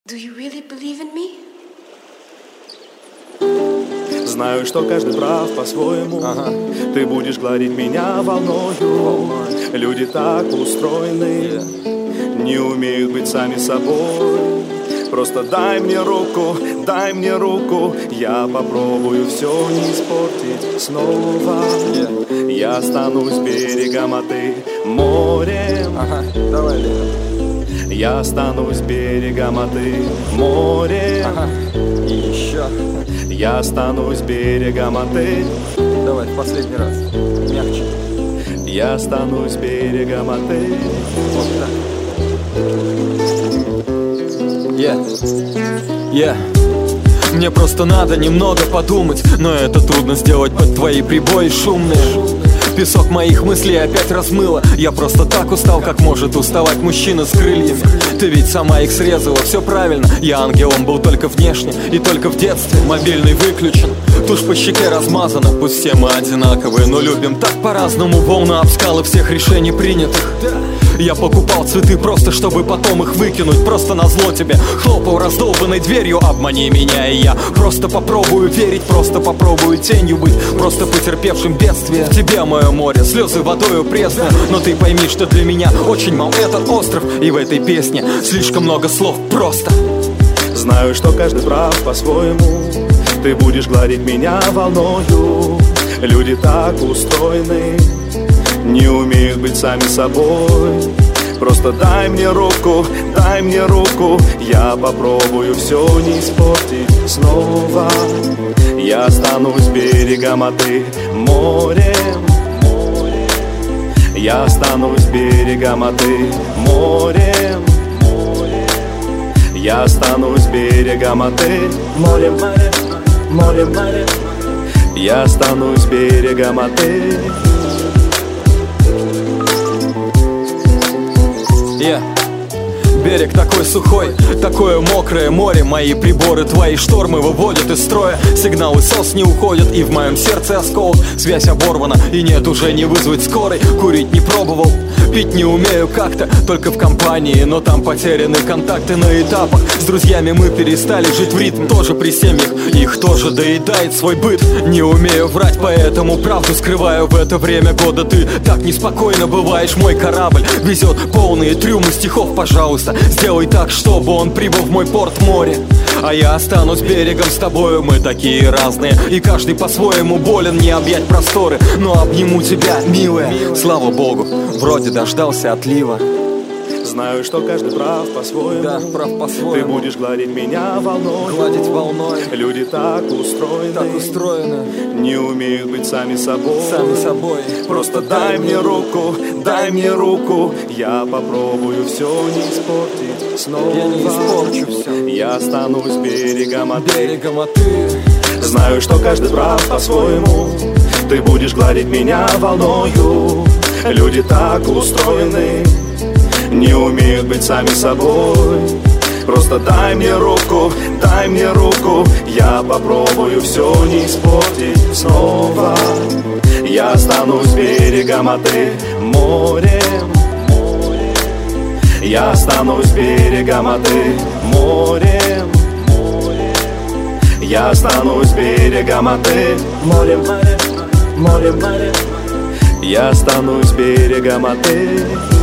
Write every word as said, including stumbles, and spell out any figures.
Do you really believe in me? Знаю, что каждый прав по-своему. Ага. Ты будешь гладить меня волною. Волной. Люди так устроены, yeah. Не умеют быть сами собой. Просто дай мне руку, дай мне руку. Я попробую все не испортить снова, yeah. Я останусь берегом, а ты морем. Ага, давай, Лена. Я останусь берегом, а ты морем. Ага. И еще. Я останусь берегом, а ты. Давай, в последний раз. Мягче. Я останусь берегом, а ты. Вот так. Yeah. Yeah. Мне просто надо немного подумать, но это трудно сделать под твои прибои шумные. Песок моих мыслей опять размыло. Я просто так устал, как может уставать мужчина с крыльями. Ты ведь сама их срезала, все правильно. Я ангелом был только внешне и только в детстве. Мобильный выключен, тушь по щеке размазана. Пусть все мы одинаковые, но любим так по-разному. Волна об скалы всех решений принятых. Я покупал цветы просто, чтобы потом их выкинуть. Просто назло тебе хлопал раздолбанной дверью. Обмани меня, и я просто попробую верить. Просто попробую тенью быть, просто потерпевшим бедствие. В тебе мое море, слезы водою пресные. Но ты пойми, что для меня очень мал этот остров. И в этой песне слишком много слов просто. Знаю, что каждый прав по-своему. Ты будешь гладить меня волною. Люди так устроены, не умеют быть сами собой. Просто дай мне руку, дай мне руку. Я попробую все не испортить снова. Я останусь берегом, а ты морем. Я останусь берегом, а ты морем. Я останусь берегом, а ты морем, морем, морем, морем. Я останусь берегом, а ты. Yeah. Берег такой сухой, такое мокрое море. Мои приборы, твои штормы выводят из строя. Сигналы сос не уходят, и в моем сердце осколок. Связь оборвана, и нет уже не вызвать скорой. Курить не пробовал, пить не умею как-то, только в компании, но там потеряны контакты на этапах. С друзьями мы перестали жить в ритм, тоже при семьях, их тоже доедает свой быт. Не умею врать, поэтому правду скрываю. В это время года ты так неспокойно бываешь. Мой корабль везет полные трюмы стихов, пожалуйста, сделай так, чтобы он прибыл в мой порт море. А я останусь берегом с тобою. Мы такие разные, и каждый по-своему болен. Не объять просторы, но обниму тебя, милая. Слава богу, вроде дождался отлива. Знаю, что каждый прав по-своему. Да, прав по-своему. Ты будешь гладить меня волной. Гладить волной. Люди так устроены, так устроены, не умеют быть сами собой. Сами собой. Просто дай мне руку, дай мне руку. Я попробую все не испортить снова. Я не испорчу все. Я останусь берегом, а ты. Берегом, а ты. Знаю, что каждый прав по-своему. Ты будешь гладить меня волною. Люди так устроены, не умеют быть сами собой. Просто дай мне руку, дай мне руку. Я попробую все не испортить снова. Я останусь берегом, а ты морем. Я останусь берегом, а ты морем. Я останусь берегом, а ты морем, морем, морем, морем. Я останусь берегом, а ты.